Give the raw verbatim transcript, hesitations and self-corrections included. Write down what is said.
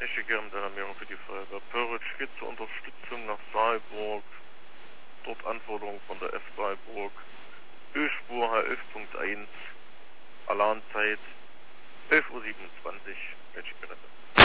Ich schicke gerne deine Meldung für die Feuerwehr Pöritsch. Geht zur Unterstützung nach Saalburg. Dort Anforderung von der F Saalburg. Ölspur H elf Punkt eins. Alarmzeit elf Uhr siebenundzwanzig. Welche Geräte?